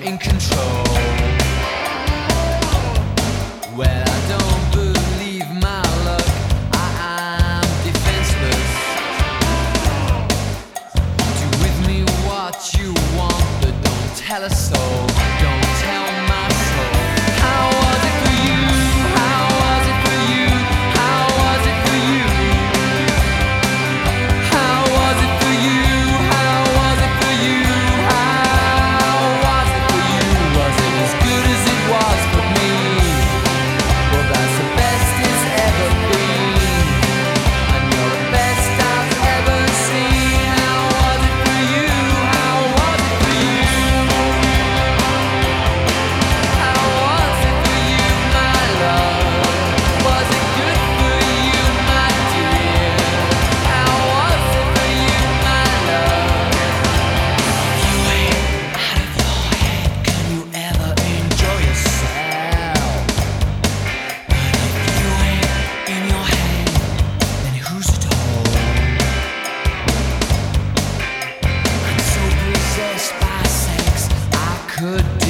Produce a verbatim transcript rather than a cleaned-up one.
in control. Well, I don't believe my luck, I am defenseless. Do with me what you want, but don't tell a soul, don't tell my soul. How was it for you? How was it for you? How was it for you? How was it for you? How was it for you? How was it for you? Was it as good as it was for me? Well, that's the best it's ever been, and you're the best I've ever seen. How was it for you? How was it for you? How was it for you, my love? Was it good for you, my dear? How was it for you, my love? If you ain't out of your head, can you ever enjoy yourself? But if you ain't in your head, then who's at home? I'm so possessed by sex, I could